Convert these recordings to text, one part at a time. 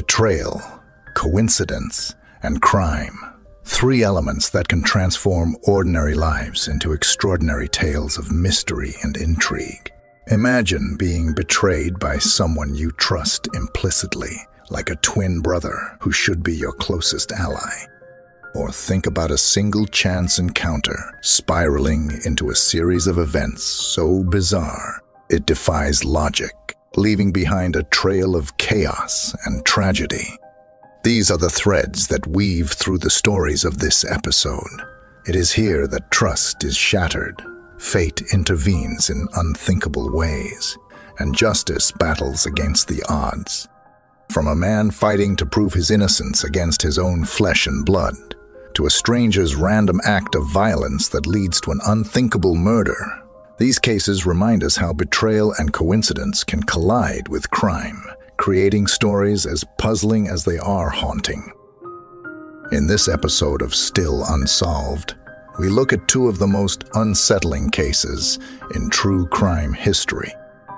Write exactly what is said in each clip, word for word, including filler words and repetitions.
Betrayal, coincidence, and crime. Three elements that can transform ordinary lives into extraordinary tales of mystery and intrigue. Imagine being betrayed by someone you trust implicitly, like a twin brother who should be your closest ally. Or think about a single chance encounter spiraling into a series of events so bizarre it defies logic, leaving behind a trail of chaos and tragedy. These are the threads that weave through the stories of this episode. It is here that trust is shattered, fate intervenes in unthinkable ways, and justice battles against the odds. From a man fighting to prove his innocence against his own flesh and blood, to a stranger's random act of violence that leads to an unthinkable murder, these cases remind us how betrayal and coincidence can collide with crime, creating stories as puzzling as they are haunting. In this episode of Still Unsolved, we look at two of the most unsettling cases in true crime history.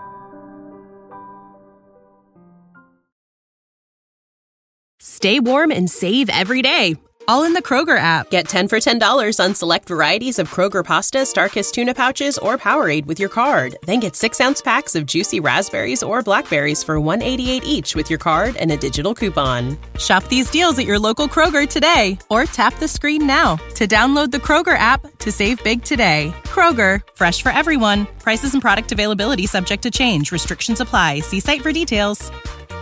Stay warm and save every day, all in the Kroger app. Get ten for ten dollars on select varieties of Kroger pasta, Starkist tuna pouches, or Powerade with your card. Then get six-ounce packs of juicy raspberries or blackberries for one dollar and eighty-eight cents each with your card and a digital coupon. Shop these deals at your local Kroger today, or tap the screen now to download the Kroger app to save big today. Kroger, fresh for everyone. Prices and product availability subject to change. Restrictions apply. See site for details.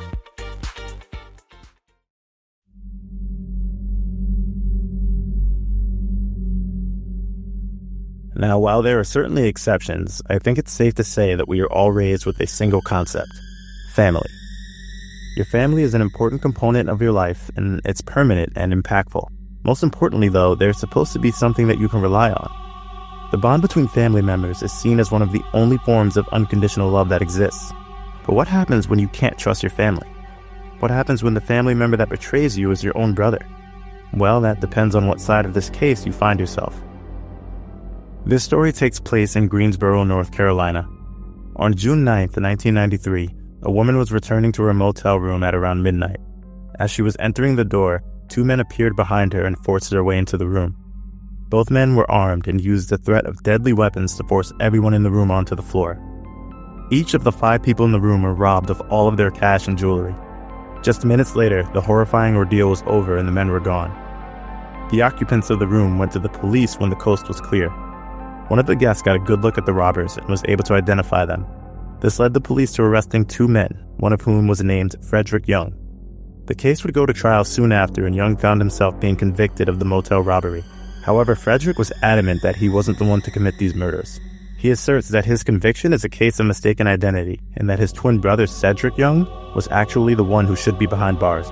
Now, while there are certainly exceptions, I think it's safe to say that we are all raised with a single concept: family. Your family is an important component of your life, and it's permanent and impactful. Most importantly, though, they're supposed to be something that you can rely on. The bond between family members is seen as one of the only forms of unconditional love that exists. But what happens when you can't trust your family? What happens when the family member that betrays you is your own brother? Well, that depends on what side of this case you find yourself. This story takes place in Greensboro, North Carolina. On June ninth, nineteen ninety-three, a woman was returning to her motel room at around midnight. As she was entering the door, two men appeared behind her and forced their way into the room. Both men were armed and used the threat of deadly weapons to force everyone in the room onto the floor. Each of the five people in the room were robbed of all of their cash and jewelry. Just minutes later, the horrifying ordeal was over and the men were gone. The occupants of the room went to the police when the coast was clear. One of the guests got a good look at the robbers and was able to identify them. This led the police to arresting two men, one of whom was named Frederick Young. The case would go to trial soon after, and Young found himself being convicted of the motel robbery. However, Frederick was adamant that he wasn't the one to commit these murders. He asserts that his conviction is a case of mistaken identity, and that his twin brother Cedric Young was actually the one who should be behind bars.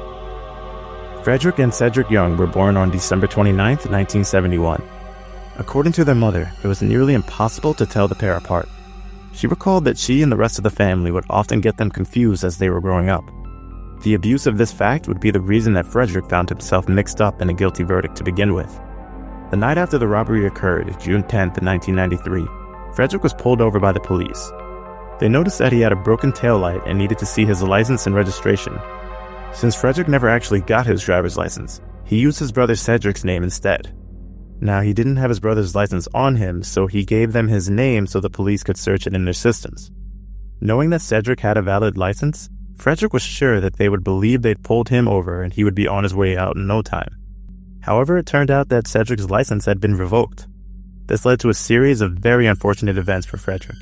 Frederick and Cedric Young were born on December twenty-ninth, nineteen seventy-one. According to their mother, it was nearly impossible to tell the pair apart. She recalled that she and the rest of the family would often get them confused as they were growing up. The abuse of this fact would be the reason that Frederick found himself mixed up in a guilty verdict to begin with. The night after the robbery occurred, June tenth, nineteen ninety-three, Frederick was pulled over by the police. They noticed that he had a broken taillight and needed to see his license and registration. Since Frederick never actually got his driver's license, he used his brother Cedric's name instead. Now, he didn't have his brother's license on him, so he gave them his name so the police could search it in their systems. Knowing that Cedric had a valid license, Frederick was sure that they would believe they'd pulled him over and he would be on his way out in no time. However, it turned out that Cedric's license had been revoked. This led to a series of very unfortunate events for Frederick.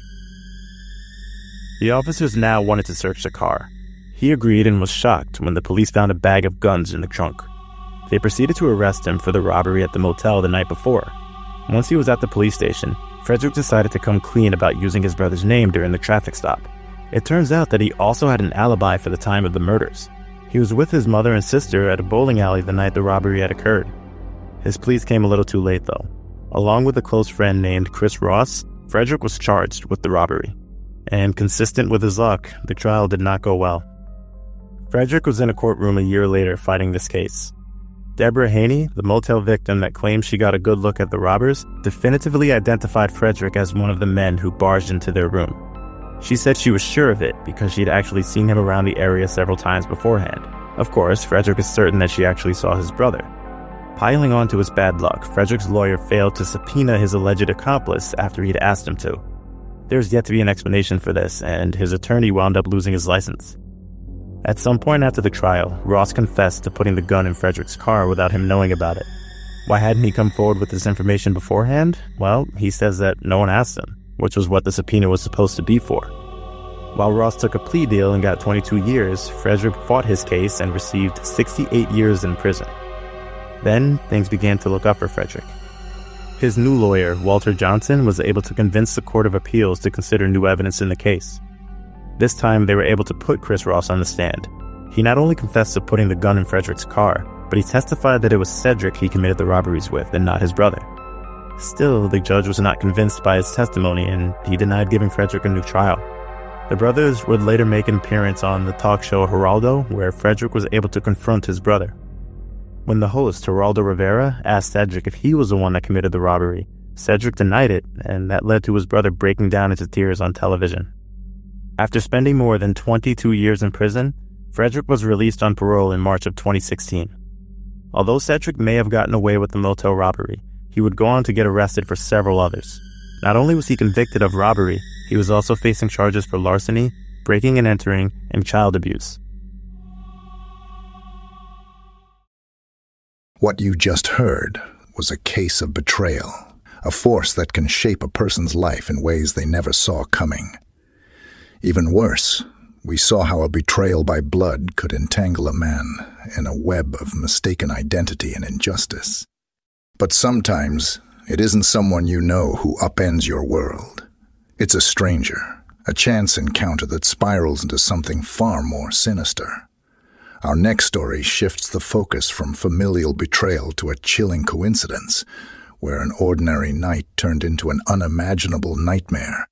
The officers now wanted to search the car. He agreed and was shocked when the police found a bag of guns in the trunk. They proceeded to arrest him for the robbery at the motel the night before. Once he was at the police station, Frederick decided to come clean about using his brother's name during the traffic stop. It turns out that he also had an alibi for the time of the murders. He was with his mother and sister at a bowling alley the night the robbery had occurred. His pleas came a little too late, though. Along with a close friend named Chris Ross, Frederick was charged with the robbery. And consistent with his luck, the trial did not go well. Frederick was in a courtroom a year later fighting this case. Deborah Haney, the motel victim that claimed she got a good look at the robbers, definitively identified Frederick as one of the men who barged into their room. She said she was sure of it because she'd actually seen him around the area several times beforehand. Of course, Frederick is certain that she actually saw his brother. Piling on to his bad luck, Frederick's lawyer failed to subpoena his alleged accomplice after he'd asked him to. There's yet to be an explanation for this, and his attorney wound up losing his license. At some point after the trial, Ross confessed to putting the gun in Frederick's car without him knowing about it. Why hadn't he come forward with this information beforehand? Well, he says that no one asked him, which was what the subpoena was supposed to be for. While Ross took a plea deal and got twenty-two years, Frederick fought his case and received sixty-eight years in prison. Then, things began to look up for Frederick. His new lawyer, Walter Johnson, was able to convince the Court of Appeals to consider new evidence in the case. This time, they were able to put Chris Ross on the stand. He not only confessed to putting the gun in Frederick's car, but he testified that it was Cedric he committed the robberies with and not his brother. Still, the judge was not convinced by his testimony, and he denied giving Frederick a new trial. The brothers would later make an appearance on the talk show Geraldo, where Frederick was able to confront his brother. When the host, Geraldo Rivera, asked Cedric if he was the one that committed the robbery, Cedric denied it, and that led to his brother breaking down into tears on television. After spending more than twenty-two years in prison, Frederick was released on parole in March of twenty sixteen. Although Cedric may have gotten away with the motel robbery, he would go on to get arrested for several others. Not only was he convicted of robbery, he was also facing charges for larceny, breaking and entering, and child abuse. What you just heard was a case of betrayal, a force that can shape a person's life in ways they never saw coming. Even worse, we saw how a betrayal by blood could entangle a man in a web of mistaken identity and injustice. But sometimes, it isn't someone you know who upends your world. It's a stranger, a chance encounter that spirals into something far more sinister. Our next story shifts the focus from familial betrayal to a chilling coincidence, where an ordinary night turned into an unimaginable nightmare.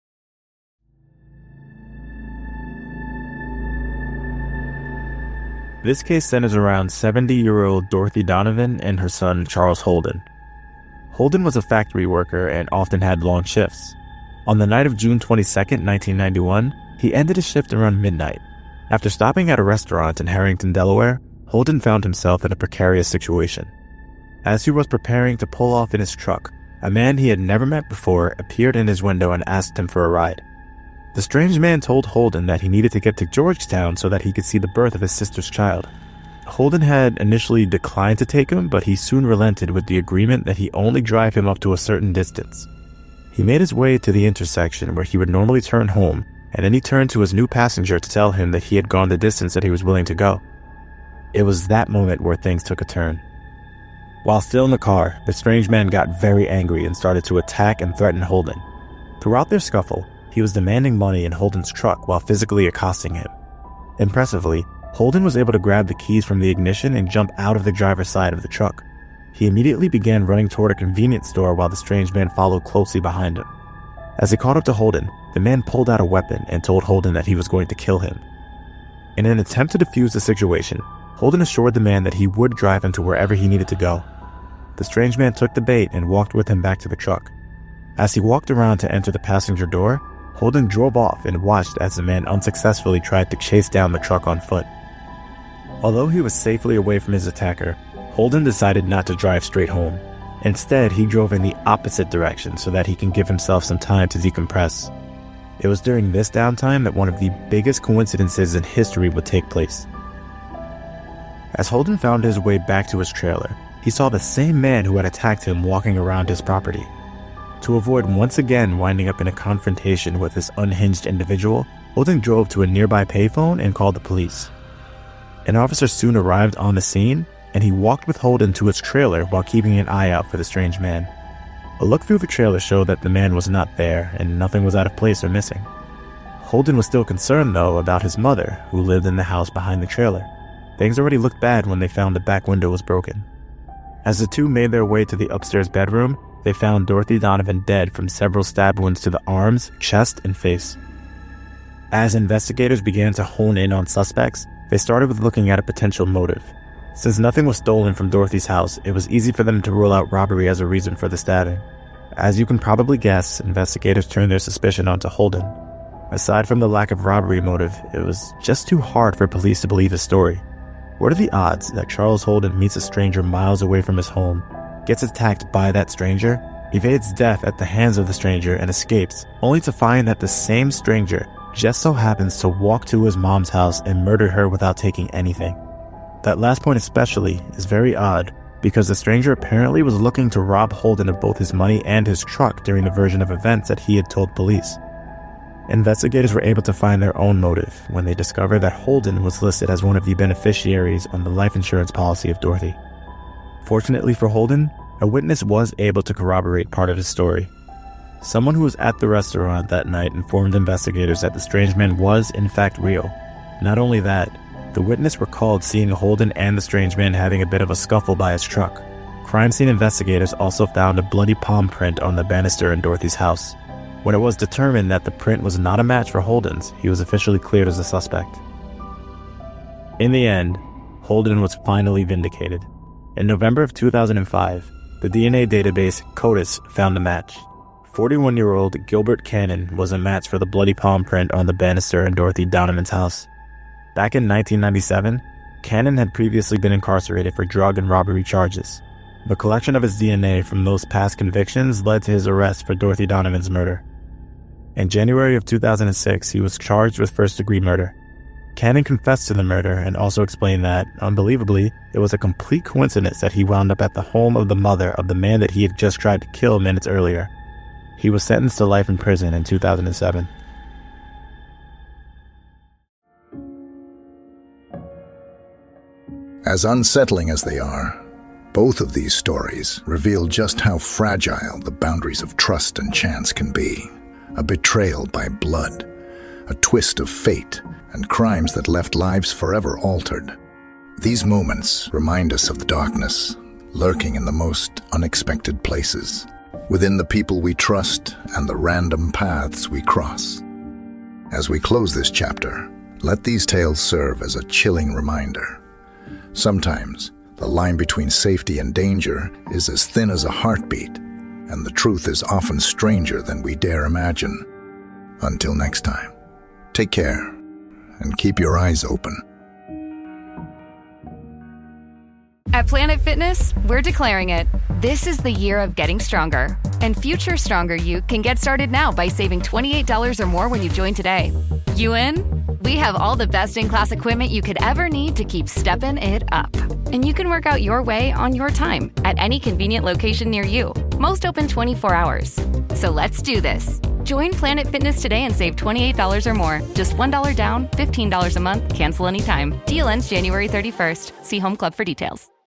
This case centers around seventy-year-old Dorothy Donovan and her son Charles Holden. Holden was a factory worker and often had long shifts. On the night of June twenty-second, nineteen ninety-one, he ended his shift around midnight. After stopping at a restaurant in Harrington, Delaware, Holden found himself in a precarious situation. As he was preparing to pull off in his truck, a man he had never met before appeared in his window and asked him for a ride. The strange man told Holden that he needed to get to Georgetown so that he could see the birth of his sister's child. Holden had initially declined to take him, but he soon relented with the agreement that he only drive him up to a certain distance. He made his way to the intersection where he would normally turn home, and then he turned to his new passenger to tell him that he had gone the distance that he was willing to go. It was that moment where things took a turn. While still in the car, the strange man got very angry and started to attack and threaten Holden. Throughout their scuffle, he was demanding money in Holden's truck while physically accosting him. Impressively, Holden was able to grab the keys from the ignition and jump out of the driver's side of the truck. He immediately began running toward a convenience store while the strange man followed closely behind him. As he caught up to Holden, the man pulled out a weapon and told Holden that he was going to kill him. In an attempt to defuse the situation, Holden assured the man that he would drive him to wherever he needed to go. The strange man took the bait and walked with him back to the truck. As he walked around to enter the passenger door, Holden drove off and watched as the man unsuccessfully tried to chase down the truck on foot. Although he was safely away from his attacker, Holden decided not to drive straight home. Instead, he drove in the opposite direction so that he can give himself some time to decompress. It was during this downtime that one of the biggest coincidences in history would take place. As Holden found his way back to his trailer, he saw the same man who had attacked him walking around his property. To avoid once again winding up in a confrontation with this unhinged individual, Holden drove to a nearby payphone and called the police. An officer soon arrived on the scene, and he walked with Holden to his trailer while keeping an eye out for the strange man. A look through the trailer showed that the man was not there, and nothing was out of place or missing. Holden was still concerned, though, about his mother, who lived in the house behind the trailer. Things already looked bad when they found the back window was broken. As the two made their way to the upstairs bedroom, they found Dorothy Donovan dead from several stab wounds to the arms, chest, and face. As investigators began to hone in on suspects, they started with looking at a potential motive. Since nothing was stolen from Dorothy's house, it was easy for them to rule out robbery as a reason for the stabbing. As you can probably guess, investigators turned their suspicion onto Holden. Aside from the lack of robbery motive, it was just too hard for police to believe his story. What are the odds that Charles Holden meets a stranger miles away from his home, gets attacked by that stranger, evades death at the hands of the stranger, and escapes, only to find that the same stranger just so happens to walk to his mom's house and murder her without taking anything? That last point especially is very odd, because the stranger apparently was looking to rob Holden of both his money and his truck during the version of events that he had told police. Investigators were able to find their own motive when they discovered that Holden was listed as one of the beneficiaries on the life insurance policy of Dorothy. Fortunately for Holden, a witness was able to corroborate part of his story. Someone who was at the restaurant that night informed investigators that the strange man was in fact real. Not only that, the witness recalled seeing Holden and the strange man having a bit of a scuffle by his truck. Crime scene investigators also found a bloody palm print on the banister in Dorothy's house. When it was determined that the print was not a match for Holden's, he was officially cleared as a suspect. In the end, Holden was finally vindicated. In November of two thousand five, the D N A database CODIS found a match. forty-one-year-old Gilbert Cannon was a match for the bloody palm print on the banister in Dorothy Donovan's house. Back in nineteen ninety-seven, Cannon had previously been incarcerated for drug and robbery charges. The collection of his D N A from those past convictions led to his arrest for Dorothy Donovan's murder. In January of two thousand six, he was charged with first-degree murder. Cannon confessed to the murder and also explained that, unbelievably, it was a complete coincidence that he wound up at the home of the mother of the man that he had just tried to kill minutes earlier. He was sentenced to life in prison in two thousand seven. As unsettling as they are, both of these stories reveal just how fragile the boundaries of trust and chance can be. A betrayal by blood, a twist of fate, and crimes that left lives forever altered. These moments remind us of the darkness lurking in the most unexpected places, within the people we trust and the random paths we cross. As we close this chapter, let these tales serve as a chilling reminder. Sometimes, the line between safety and danger is as thin as a heartbeat, and the truth is often stranger than we dare imagine. Until next time, take care and keep your eyes open. At Planet Fitness, we're declaring it. This is the year of getting stronger. And future stronger you can get started now by saving twenty-eight dollars or more when you join today. You in? We have all the best-in-class equipment you could ever need to keep stepping it up. And you can work out your way on your time at any convenient location near you. Most open twenty-four hours. So let's do this. Join Planet Fitness today and save twenty-eight dollars or more. Just one dollar down, fifteen dollars a month, cancel anytime. Deal ends January thirty-first. See Home Club for details.